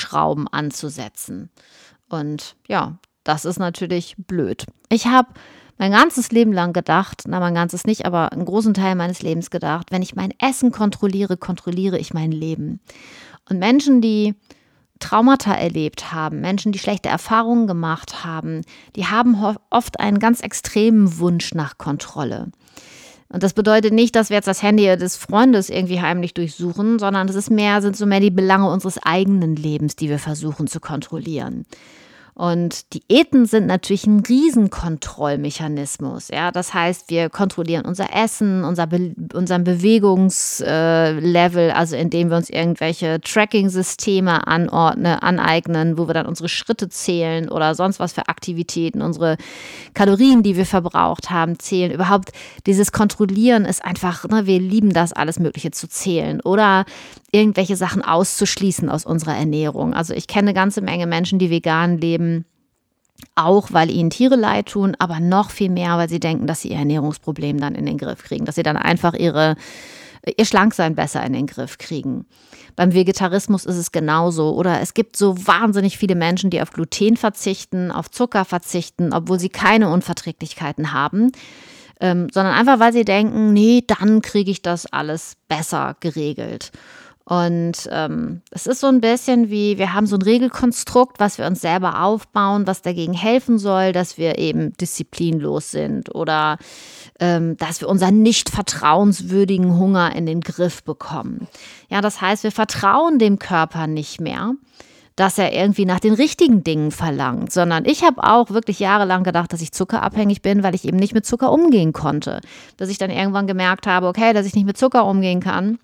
Daumenschrauben anzusetzen. Und ja, das ist natürlich blöd. Ich habe mein ganzes Leben lang gedacht, na mein ganzes nicht, aber einen großen Teil meines Lebens gedacht, wenn ich mein Essen kontrolliere, kontrolliere ich mein Leben. Und Menschen, die Traumata erlebt haben, Menschen, die schlechte Erfahrungen gemacht haben, die haben oft einen ganz extremen Wunsch nach Kontrolle. Und das bedeutet nicht, dass wir jetzt das Handy des Freundes irgendwie heimlich durchsuchen, sondern es ist mehr, sind so mehr die Belange unseres eigenen Lebens, die wir versuchen zu kontrollieren. Und Diäten sind natürlich ein Riesenkontrollmechanismus. Ja? Das heißt, wir kontrollieren unser Essen, unser Be- unseren Bewegungslevel, also indem wir uns irgendwelche Tracking-Systeme anordnen, aneignen, wo wir dann unsere Schritte zählen oder sonst was für Aktivitäten, unsere Kalorien, die wir verbraucht haben, zählen. Überhaupt dieses Kontrollieren ist einfach, ne, wir lieben das, alles Mögliche zu zählen oder irgendwelche Sachen auszuschließen aus unserer Ernährung. Also ich kenne eine ganze Menge Menschen, die vegan leben, auch weil ihnen Tiere leid tun, aber noch viel mehr, weil sie denken, dass sie ihr Ernährungsproblem dann in den Griff kriegen, dass sie dann einfach ihre, ihr Schlanksein besser in den Griff kriegen. Beim Vegetarismus ist es genauso. Oder es gibt so wahnsinnig viele Menschen, die auf Gluten verzichten, auf Zucker verzichten, obwohl sie keine Unverträglichkeiten haben, ähm, sondern einfach, weil sie denken, nee, dann kriege ich das alles besser geregelt. Und ähm, es ist so ein bisschen wie, wir haben so ein Regelkonstrukt, was wir uns selber aufbauen, was dagegen helfen soll, dass wir eben disziplinlos sind oder ähm, dass wir unseren nicht vertrauenswürdigen Hunger in den Griff bekommen. Ja, das heißt, wir vertrauen dem Körper nicht mehr, dass er irgendwie nach den richtigen Dingen verlangt, sondern ich habe auch wirklich jahrelang gedacht, dass ich zuckerabhängig bin, weil ich eben nicht mit Zucker umgehen konnte. Dass ich dann irgendwann gemerkt habe, okay, dass ich nicht mit Zucker umgehen kann,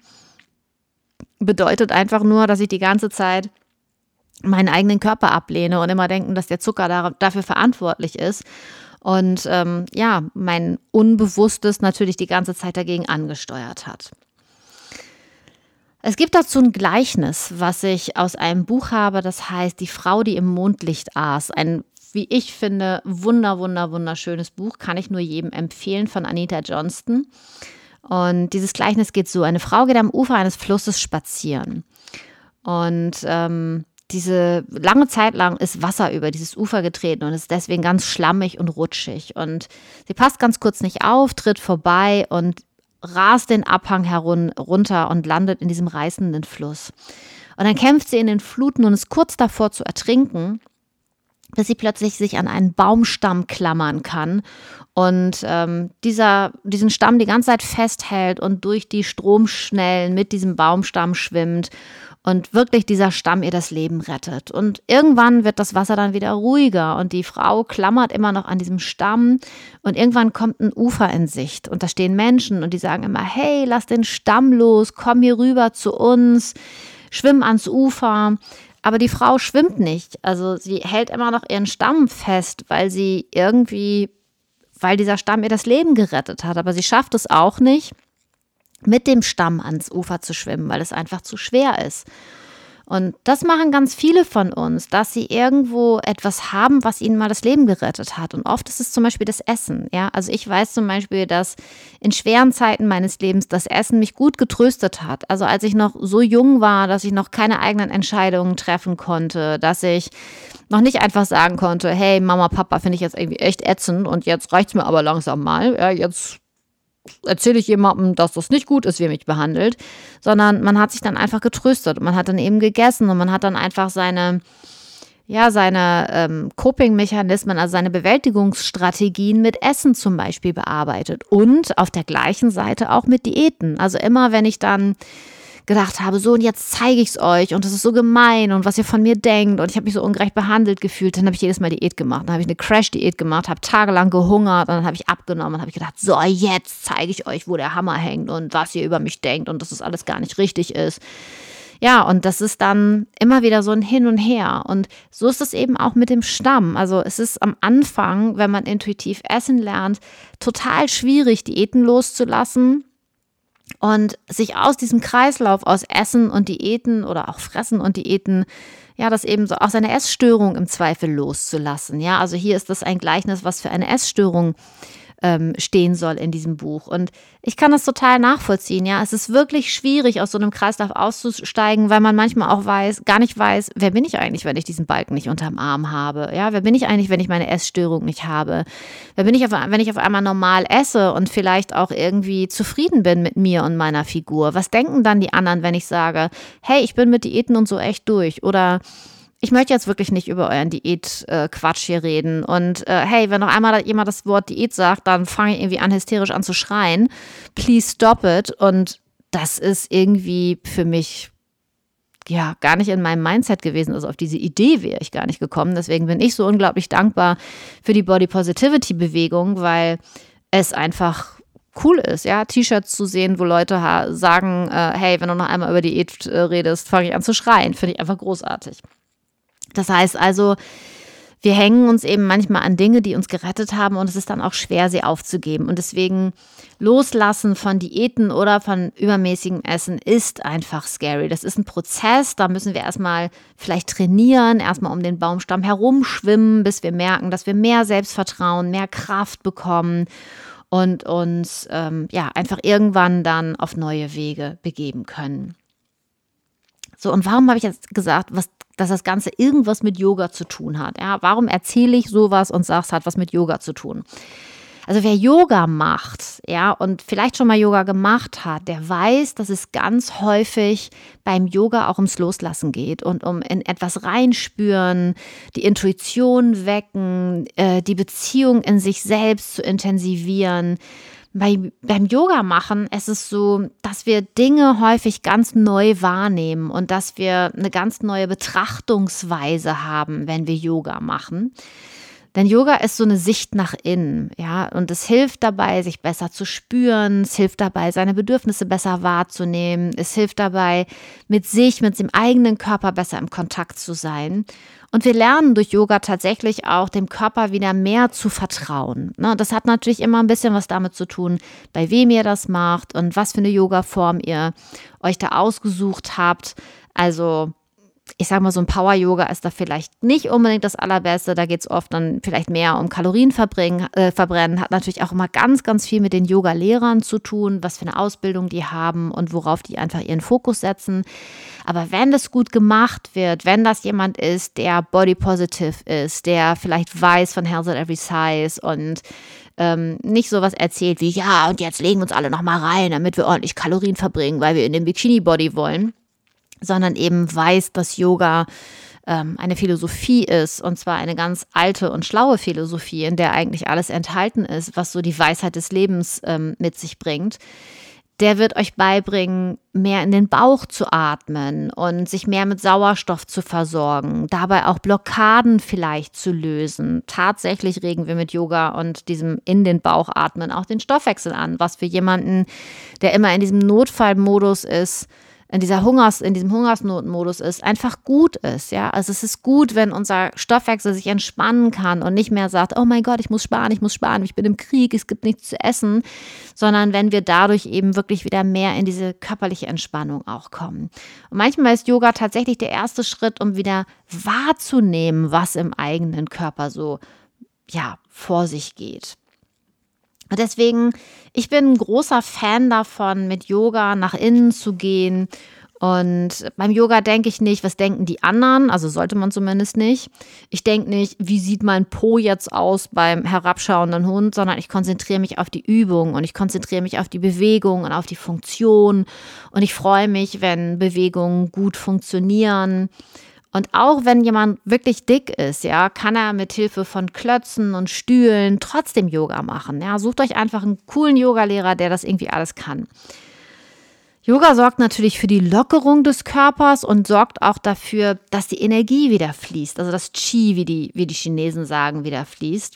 bedeutet einfach nur, dass ich die ganze Zeit meinen eigenen Körper ablehne und immer denken, dass der Zucker da, dafür verantwortlich ist. Und ähm, ja, mein Unbewusstes natürlich die ganze Zeit dagegen angesteuert hat. Es gibt dazu ein Gleichnis, was ich aus einem Buch habe, das heißt Die Frau, die im Mondlicht aß. Ein, wie ich finde, wunder, wunder, wunderschönes Buch, kann ich nur jedem empfehlen, von Anita Johnston. Und dieses Gleichnis geht so: Eine Frau geht am Ufer eines Flusses spazieren und ähm, diese lange Zeit lang ist Wasser über dieses Ufer getreten und ist deswegen ganz schlammig und rutschig und sie passt ganz kurz nicht auf, tritt vorbei und rast den Abhang herun- runter und landet in diesem reißenden Fluss. Und dann kämpft sie in den Fluten und ist kurz davor zu ertrinken, bis sie plötzlich sich an einen Baumstamm klammern kann und ähm, dieser, diesen Stamm die ganze Zeit festhält und durch die Stromschnellen mit diesem Baumstamm schwimmt und wirklich dieser Stamm ihr das Leben rettet. Und irgendwann wird das Wasser dann wieder ruhiger und die Frau klammert immer noch an diesem Stamm und irgendwann kommt ein Ufer in Sicht und da stehen Menschen und die sagen immer, hey, lass den Stamm los, komm hier rüber zu uns, schwimm ans Ufer. Aber die Frau schwimmt nicht, also sie hält immer noch ihren Stamm fest, weil sie irgendwie, weil dieser Stamm ihr das Leben gerettet hat. Aber sie schafft es auch nicht, mit dem Stamm ans Ufer zu schwimmen, weil es einfach zu schwer ist. Und das machen ganz viele von uns, dass sie irgendwo etwas haben, was ihnen mal das Leben gerettet hat. Und oft ist es zum Beispiel das Essen. Ja? Also ich weiß zum Beispiel, dass in schweren Zeiten meines Lebens das Essen mich gut getröstet hat. Also als ich noch so jung war, dass ich noch keine eigenen Entscheidungen treffen konnte, dass ich noch nicht einfach sagen konnte, hey Mama, Papa, finde ich jetzt irgendwie echt ätzend und jetzt reicht's mir aber langsam mal. Ja, jetzt erzähle ich jemandem, dass das nicht gut ist, wie er mich behandelt, sondern man hat sich dann einfach getröstet und man hat dann eben gegessen und man hat dann einfach seine, ja, seine ähm, Coping-Mechanismen, also seine Bewältigungsstrategien mit Essen zum Beispiel bearbeitet und auf der gleichen Seite auch mit Diäten. Also immer, wenn ich dann gedacht habe, so und jetzt zeige ich es euch und das ist so gemein und was ihr von mir denkt und ich habe mich so ungerecht behandelt gefühlt, dann habe ich jedes Mal Diät gemacht. Dann habe ich eine Crash-Diät gemacht, habe tagelang gehungert und dann habe ich abgenommen und habe ich gedacht, so jetzt zeige ich euch, wo der Hammer hängt und was ihr über mich denkt und dass das alles gar nicht richtig ist. Ja, und das ist dann immer wieder so ein Hin und Her und so ist es eben auch mit dem Stamm. Also es ist am Anfang, wenn man intuitiv essen lernt, total schwierig, Diäten loszulassen und sich aus diesem Kreislauf aus Essen und Diäten oder auch Fressen und Diäten, ja, das eben so auch seine Essstörung im Zweifel loszulassen. Ja, also hier ist das ein Gleichnis, was für eine Essstörung ähm, stehen soll in diesem Buch. Und ich kann das total nachvollziehen. Ja, es ist wirklich schwierig, aus so einem Kreislauf auszusteigen, weil man manchmal auch weiß, gar nicht weiß, wer bin ich eigentlich, wenn ich diesen Balken nicht unterm Arm habe? Ja, wer bin ich eigentlich, wenn ich meine Essstörung nicht habe? Wer bin ich, auf, wenn ich auf einmal normal esse und vielleicht auch irgendwie zufrieden bin mit mir und meiner Figur? Was denken dann die anderen, wenn ich sage, hey, ich bin mit Diäten und so echt durch? Oder ich möchte jetzt wirklich nicht über euren Diät-Quatsch hier reden. Und äh, hey, wenn noch einmal jemand das Wort Diät sagt, dann fange ich irgendwie an, hysterisch an zu schreien. Please stop it. Und das ist irgendwie für mich ja gar nicht in meinem Mindset gewesen. Also auf diese Idee wäre ich gar nicht gekommen. Deswegen bin ich so unglaublich dankbar für die Body Positivity Bewegung, weil es einfach cool ist, ja, T-Shirts zu sehen, wo Leute ha- sagen, äh, hey, wenn du noch einmal über Diät äh, redest, fange ich an zu schreien. Finde ich einfach großartig. Das heißt also, wir hängen uns eben manchmal an Dinge, die uns gerettet haben und es ist dann auch schwer, sie aufzugeben. Und deswegen loslassen von Diäten oder von übermäßigem Essen ist einfach scary. Das ist ein Prozess, da müssen wir erstmal vielleicht trainieren, erstmal um den Baumstamm herumschwimmen, bis wir merken, dass wir mehr Selbstvertrauen, mehr Kraft bekommen und uns ähm, ja einfach irgendwann dann auf neue Wege begeben können. So, und warum habe ich jetzt gesagt, was, dass das Ganze irgendwas mit Yoga zu tun hat? Ja, warum erzähle ich sowas und sage, es hat was mit Yoga zu tun? Also wer Yoga macht, ja, und vielleicht schon mal Yoga gemacht hat, der weiß, dass es ganz häufig beim Yoga auch ums Loslassen geht und um in etwas reinspüren, die Intuition wecken, äh, die Beziehung in sich selbst zu intensivieren. Bei, beim Yoga machen, es ist so, dass wir Dinge häufig ganz neu wahrnehmen und dass wir eine ganz neue Betrachtungsweise haben, wenn wir Yoga machen. Denn Yoga ist so eine Sicht nach innen, ja, und es hilft dabei, sich besser zu spüren, es hilft dabei, seine Bedürfnisse besser wahrzunehmen, es hilft dabei, mit sich, mit dem eigenen Körper besser im Kontakt zu sein. Und wir lernen durch Yoga tatsächlich auch dem Körper wieder mehr zu vertrauen. Und das hat natürlich immer ein bisschen was damit zu tun, bei wem ihr das macht und was für eine Yoga-Form ihr euch da ausgesucht habt. Also ich sage mal, so ein Power-Yoga ist da vielleicht nicht unbedingt das Allerbeste. Da geht es oft dann vielleicht mehr um Kalorien verbrennen, äh, verbrennen. Hat natürlich auch immer ganz, ganz viel mit den Yoga-Lehrern zu tun, was für eine Ausbildung die haben und worauf die einfach ihren Fokus setzen. Aber wenn das gut gemacht wird, wenn das jemand ist, der body-positive ist, der vielleicht weiß von Health at Every Size und ähm, nicht sowas erzählt wie, ja, und jetzt legen wir uns alle nochmal rein, damit wir ordentlich Kalorien verbringen, weil wir in den Bikini-Body wollen, sondern eben weiß, dass Yoga ähm, eine Philosophie ist, und zwar eine ganz alte und schlaue Philosophie, in der eigentlich alles enthalten ist, was so die Weisheit des Lebens ähm, mit sich bringt. Der wird euch beibringen, mehr in den Bauch zu atmen und sich mehr mit Sauerstoff zu versorgen, dabei auch Blockaden vielleicht zu lösen. Tatsächlich regen wir mit Yoga und diesem in den Bauch atmen auch den Stoffwechsel an, was für jemanden, der immer in diesem Notfallmodus ist, in dieser Hungers, in diesem Hungersnotmodus ist, einfach gut ist, ja. Also es ist gut, wenn unser Stoffwechsel sich entspannen kann und nicht mehr sagt, oh mein Gott, ich muss sparen, ich muss sparen, ich bin im Krieg, es gibt nichts zu essen, sondern wenn wir dadurch eben wirklich wieder mehr in diese körperliche Entspannung auch kommen. Und manchmal ist Yoga tatsächlich der erste Schritt, um wieder wahrzunehmen, was im eigenen Körper so, ja, vor sich geht. Und deswegen, ich bin ein großer Fan davon, mit Yoga nach innen zu gehen. Und beim Yoga denke ich nicht, was denken die anderen? Also sollte man zumindest nicht. Ich denke nicht, wie sieht mein Po jetzt aus beim herabschauenden Hund, sondern ich konzentriere mich auf die Übung und ich konzentriere mich auf die Bewegung und auf die Funktion. Und ich freue mich, wenn Bewegungen gut funktionieren. Und auch wenn jemand wirklich dick ist, ja, kann er mit Hilfe von Klötzen und Stühlen trotzdem Yoga machen. Ja, sucht euch einfach einen coolen Yogalehrer, der das irgendwie alles kann. Yoga sorgt natürlich für die Lockerung des Körpers und sorgt auch dafür, dass die Energie wieder fließt. Also das Qi, wie die, wie die Chinesen sagen, wieder fließt.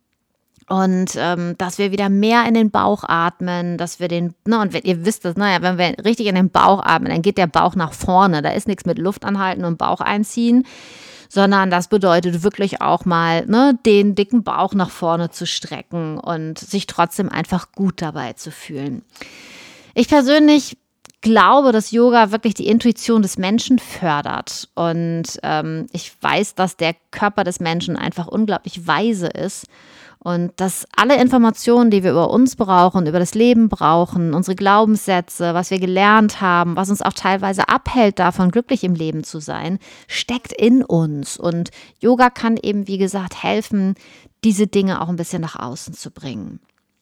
Und ähm, dass wir wieder mehr in den Bauch atmen, dass wir den, ne, und wenn, ihr wisst das, naja, wenn wir richtig in den Bauch atmen, dann geht der Bauch nach vorne. Da ist nichts mit Luft anhalten und Bauch einziehen, sondern das bedeutet wirklich auch mal, ne, den dicken Bauch nach vorne zu strecken und sich trotzdem einfach gut dabei zu fühlen. Ich persönlich glaube, dass Yoga wirklich die Intuition des Menschen fördert. Und ähm, ich weiß, dass der Körper des Menschen einfach unglaublich weise ist. Und dass alle Informationen, die wir über uns brauchen, über das Leben brauchen, unsere Glaubenssätze, was wir gelernt haben, was uns auch teilweise abhält davon, glücklich im Leben zu sein, steckt in uns. Und Yoga kann eben, wie gesagt, helfen, diese Dinge auch ein bisschen nach außen zu bringen.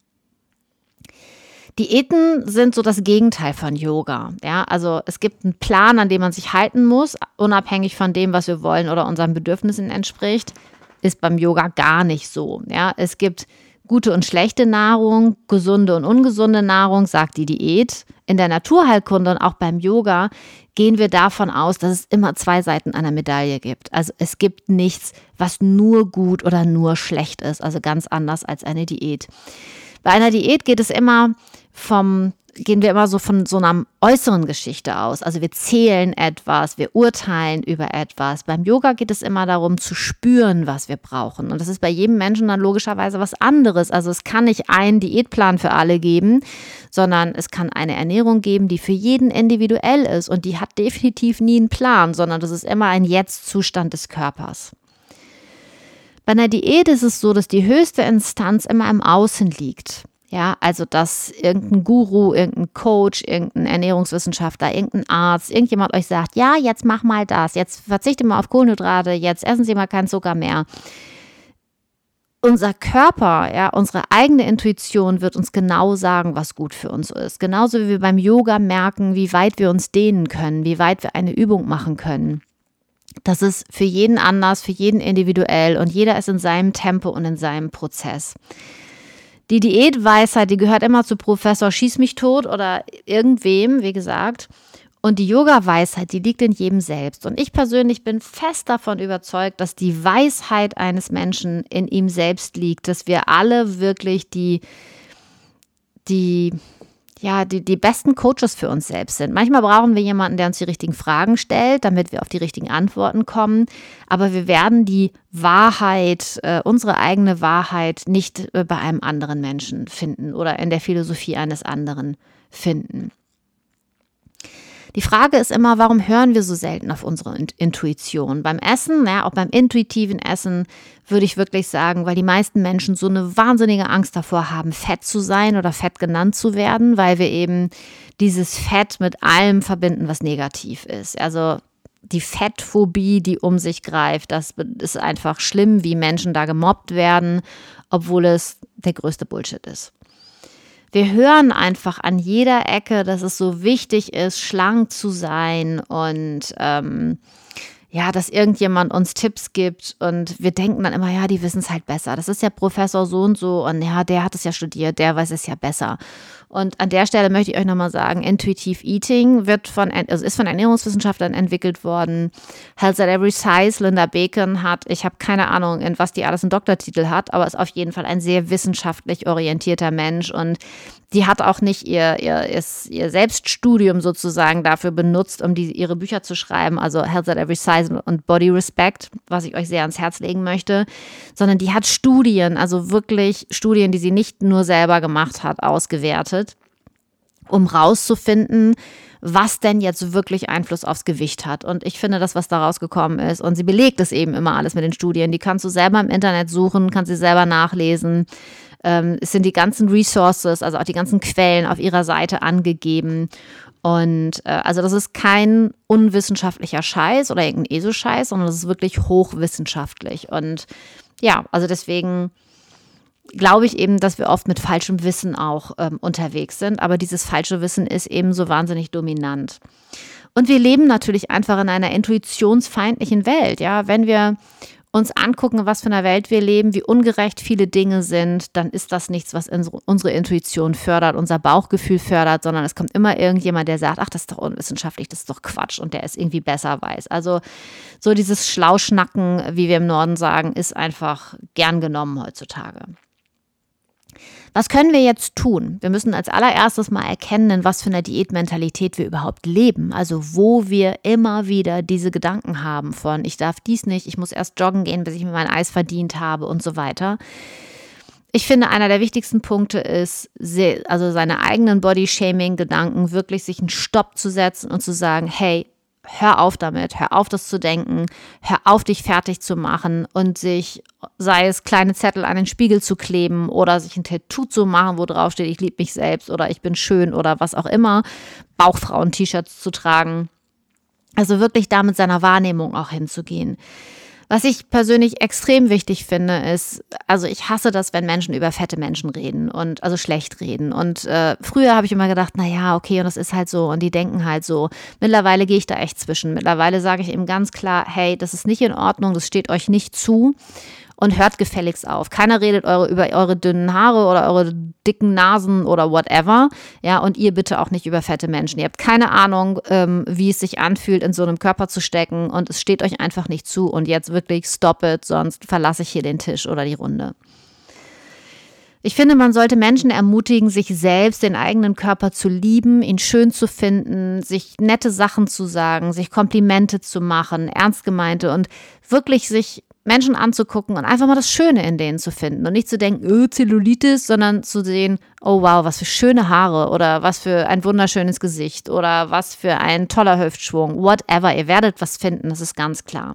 Diäten sind so das Gegenteil von Yoga. Ja, also es gibt einen Plan, an dem man sich halten muss, unabhängig von dem, was wir wollen oder unseren Bedürfnissen entspricht. Ist beim Yoga gar nicht so. Ja, es gibt gute und schlechte Nahrung, gesunde und ungesunde Nahrung, sagt die Diät. In der Naturheilkunde und auch beim Yoga gehen wir davon aus, dass es immer zwei Seiten einer Medaille gibt. Also es gibt nichts, was nur gut oder nur schlecht ist, also ganz anders als eine Diät. Bei einer Diät geht es immer vom gehen wir immer so von so einer äußeren Geschichte aus. Also wir zählen etwas, wir urteilen über etwas. Beim Yoga geht es immer darum, zu spüren, was wir brauchen. Und das ist bei jedem Menschen dann logischerweise was anderes. Also es kann nicht einen Diätplan für alle geben, sondern es kann eine Ernährung geben, die für jeden individuell ist. Und die hat definitiv nie einen Plan, sondern das ist immer ein Jetzt-Zustand des Körpers. Bei einer Diät ist es so, dass die höchste Instanz immer im Außen liegt. Ja, also dass irgendein Guru, irgendein Coach, irgendein Ernährungswissenschaftler, irgendein Arzt, irgendjemand euch sagt, ja, jetzt mach mal das, jetzt verzichte mal auf Kohlenhydrate, jetzt essen Sie mal keinen Zucker mehr. Unser Körper, ja, unsere eigene Intuition wird uns genau sagen, was gut für uns ist. Genauso wie wir beim Yoga merken, wie weit wir uns dehnen können, wie weit wir eine Übung machen können. Das ist für jeden anders, für jeden individuell und jeder ist in seinem Tempo und in seinem Prozess. Die Diätweisheit, die gehört immer zu Professor Schieß mich tot oder irgendwem, wie gesagt. Und die Yoga-Weisheit, die liegt in jedem selbst. Und ich persönlich bin fest davon überzeugt, dass die Weisheit eines Menschen in ihm selbst liegt, dass wir alle wirklich die, die, ja, die, die besten Coaches für uns selbst sind. Manchmal brauchen wir jemanden, der uns die richtigen Fragen stellt, damit wir auf die richtigen Antworten kommen. Aber wir werden die Wahrheit, äh, unsere eigene Wahrheit nicht äh, bei einem anderen Menschen finden oder in der Philosophie eines anderen finden. Die Frage ist immer, warum hören wir so selten auf unsere Intuition? Beim Essen, ja, auch beim intuitiven Essen, würde ich wirklich sagen, weil die meisten Menschen so eine wahnsinnige Angst davor haben, fett zu sein oder fett genannt zu werden, weil wir eben dieses Fett mit allem verbinden, was negativ ist. Also die Fettphobie, die um sich greift, das ist einfach schlimm, wie Menschen da gemobbt werden, obwohl es der größte Bullshit ist. Wir hören einfach an jeder Ecke, dass es so wichtig ist, schlank zu sein und ähm, ja, dass irgendjemand uns Tipps gibt und wir denken dann immer, ja, die wissen es halt besser. Das ist ja Professor so und so und ja, der hat es ja studiert, der weiß es ja besser. Und an der Stelle möchte ich euch nochmal sagen, Intuitive Eating wird von, also ist von Ernährungswissenschaftlern entwickelt worden. Health at Every Size, Linda Bacon hat, ich habe keine Ahnung, in was die alles einen Doktortitel hat, aber ist auf jeden Fall ein sehr wissenschaftlich orientierter Mensch und die hat auch nicht ihr, ihr, ihr Selbststudium sozusagen dafür benutzt, um die, ihre Bücher zu schreiben, also Health at Every Size und Body Respect, was ich euch sehr ans Herz legen möchte, sondern die hat Studien, also wirklich Studien, die sie nicht nur selber gemacht hat, ausgewertet, um rauszufinden, was denn jetzt wirklich Einfluss aufs Gewicht hat. Und ich finde das, was da rausgekommen ist, und sie belegt es eben immer alles mit den Studien, die kannst du selber im Internet suchen, kannst sie selber nachlesen. Ähm, es sind die ganzen Resources, also auch die ganzen Quellen auf ihrer Seite angegeben. Und äh, also das ist kein unwissenschaftlicher Scheiß oder irgendein E S O-Scheiß, sondern das ist wirklich hochwissenschaftlich. Und ja, also deswegen glaube ich eben, dass wir oft mit falschem Wissen auch ähm, unterwegs sind. Aber dieses falsche Wissen ist eben so wahnsinnig dominant. Und wir leben natürlich einfach in einer intuitionsfeindlichen Welt. Ja, wenn wir uns angucken, was für eine Welt wir leben, wie ungerecht viele Dinge sind, dann ist das nichts, was unsere Intuition fördert, unser Bauchgefühl fördert, sondern es kommt immer irgendjemand, der sagt, ach, das ist doch unwissenschaftlich, das ist doch Quatsch und der es irgendwie besser weiß. Also so dieses Schlauschnacken, wie wir im Norden sagen, ist einfach gern genommen heutzutage. Was können wir jetzt tun? Wir müssen als allererstes mal erkennen, in was für einer Diätmentalität wir überhaupt leben. Also wo wir immer wieder diese Gedanken haben von, ich darf dies nicht, ich muss erst joggen gehen, bis ich mir mein Eis verdient habe und so weiter. Ich finde, einer der wichtigsten Punkte ist, also seine eigenen Body-Shaming-Gedanken wirklich sich einen Stopp zu setzen und zu sagen, hey, hör auf damit, hör auf, das zu denken, hör auf, dich fertig zu machen und sich, sei es kleine Zettel an den Spiegel zu kleben oder sich ein Tattoo zu machen, wo drauf steht, ich liebe mich selbst oder ich bin schön oder was auch immer, Bauchfrauen-T-Shirts zu tragen. Also wirklich da mit seiner Wahrnehmung auch hinzugehen. Was ich persönlich extrem wichtig finde, ist, also ich hasse das, wenn Menschen über fette Menschen reden und also schlecht reden. Und äh, früher habe ich immer gedacht, na ja, okay, und das ist halt so und die denken halt so. Mittlerweile gehe ich da echt zwischen. Mittlerweile sage ich eben ganz klar, hey, das ist nicht in Ordnung, das steht euch nicht zu. Und hört gefälligst auf. Keiner redet eure, über eure dünnen Haare oder eure dicken Nasen oder whatever. Ja, und ihr bitte auch nicht über fette Menschen. Ihr habt keine Ahnung, ähm, wie es sich anfühlt, in so einem Körper zu stecken. Und es steht euch einfach nicht zu. Und jetzt wirklich stop it, sonst verlasse ich hier den Tisch oder die Runde. Ich finde, man sollte Menschen ermutigen, sich selbst, den eigenen Körper zu lieben, ihn schön zu finden, sich nette Sachen zu sagen, sich Komplimente zu machen, ernst gemeinte und wirklich sich Menschen anzugucken und einfach mal das Schöne in denen zu finden und nicht zu denken, oh, Zellulitis, sondern zu sehen, oh wow, was für schöne Haare oder was für ein wunderschönes Gesicht oder was für ein toller Hüftschwung, whatever, ihr werdet was finden, das ist ganz klar.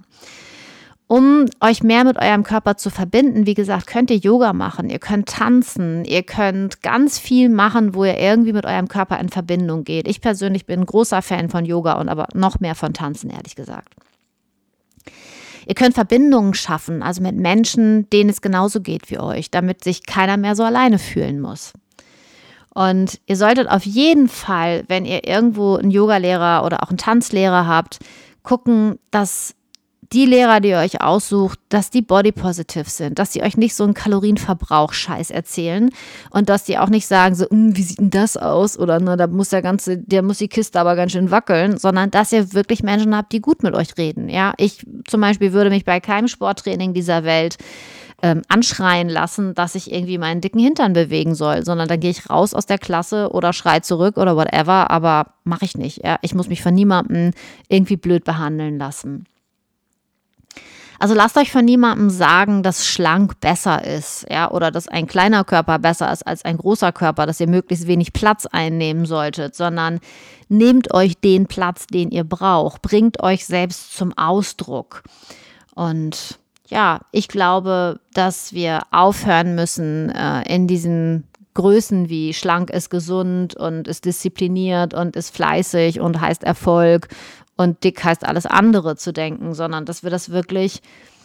Um euch mehr mit eurem Körper zu verbinden, wie gesagt, könnt ihr Yoga machen, ihr könnt tanzen, ihr könnt ganz viel machen, wo ihr irgendwie mit eurem Körper in Verbindung geht. Ich persönlich bin ein großer Fan von Yoga und aber noch mehr von Tanzen, ehrlich gesagt. Ihr könnt Verbindungen schaffen, also mit Menschen, denen es genauso geht wie euch, damit sich keiner mehr so alleine fühlen muss. Und ihr solltet auf jeden Fall, wenn ihr irgendwo einen Yogalehrer oder auch einen Tanzlehrer habt, gucken, dass die Lehrer, die ihr euch aussucht, dass die body positive sind, dass die euch nicht so einen Kalorienverbrauch-Scheiß erzählen und dass die auch nicht sagen so, wie sieht denn das aus oder ne, da muss der ganze, der muss die Kiste aber ganz schön wackeln, sondern dass ihr wirklich Menschen habt, die gut mit euch reden. Ja, ich zum Beispiel würde mich bei keinem Sporttraining dieser Welt ähm, anschreien lassen, dass ich irgendwie meinen dicken Hintern bewegen soll, sondern dann gehe ich raus aus der Klasse oder schrei zurück oder whatever, aber mache ich nicht. Ja, ich muss mich von niemandem irgendwie blöd behandeln lassen. Also lasst euch von niemandem sagen, dass schlank besser ist, ja, oder dass ein kleiner Körper besser ist als ein großer Körper, dass ihr möglichst wenig Platz einnehmen solltet, sondern nehmt euch den Platz, den ihr braucht, bringt euch selbst zum Ausdruck. Und ja, ich glaube, dass wir aufhören müssen, äh, in diesen Größen wie schlank ist gesund und ist diszipliniert und ist fleißig und heißt Erfolg und dick heißt alles andere zu denken, sondern dass wir das wirklich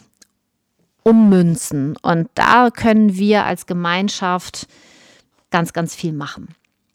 ummünzen. Und da können wir als Gemeinschaft ganz, ganz viel machen.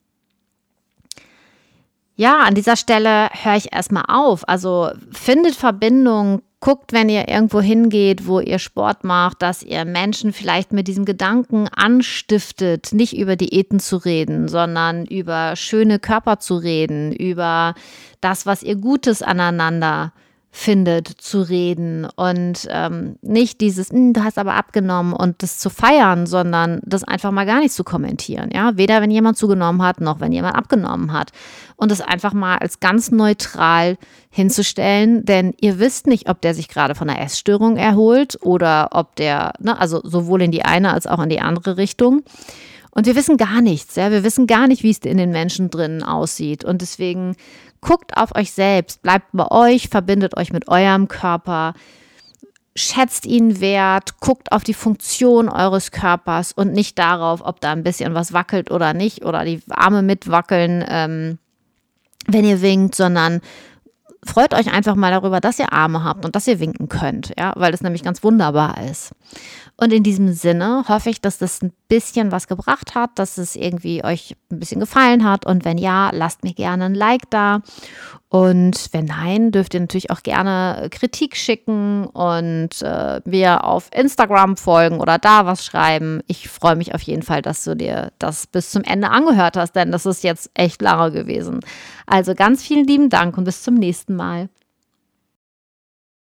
Ja, an dieser Stelle höre ich erstmal auf. Also findet Verbindung, guckt, wenn ihr irgendwo hingeht, wo ihr Sport macht, dass ihr Menschen vielleicht mit diesem Gedanken anstiftet, nicht über Diäten zu reden, sondern über schöne Körper zu reden, über das, was ihr Gutes aneinander findet, zu reden und ähm, nicht dieses, du hast aber abgenommen und das zu feiern, sondern das einfach mal gar nicht zu kommentieren. Ja? Weder wenn jemand zugenommen hat, noch wenn jemand abgenommen hat. Und das einfach mal als ganz neutral hinzustellen, denn ihr wisst nicht, ob der sich gerade von einer Essstörung erholt oder ob der, ne, also sowohl in die eine als auch in die andere Richtung. Und wir wissen gar nichts, ja, wir wissen gar nicht, wie es in den Menschen drinnen aussieht. Und deswegen guckt auf euch selbst, bleibt bei euch, verbindet euch mit eurem Körper, schätzt ihn wert, guckt auf die Funktion eures Körpers und nicht darauf, ob da ein bisschen was wackelt oder nicht oder die Arme mitwackeln, ähm, wenn ihr winkt, sondern freut euch einfach mal darüber, dass ihr Arme habt und dass ihr winken könnt, ja, weil das nämlich ganz wunderbar ist. Und in diesem Sinne hoffe ich, dass das ein bisschen was gebracht hat, dass es irgendwie euch ein bisschen gefallen hat. Und wenn ja, lasst mir gerne ein Like da. Und wenn nein, dürft ihr natürlich auch gerne Kritik schicken und äh, mir auf Instagram folgen oder da was schreiben. Ich freue mich auf jeden Fall, dass du dir das bis zum Ende angehört hast, denn das ist jetzt echt lange gewesen. Also ganz vielen lieben Dank und bis zum nächsten Mal.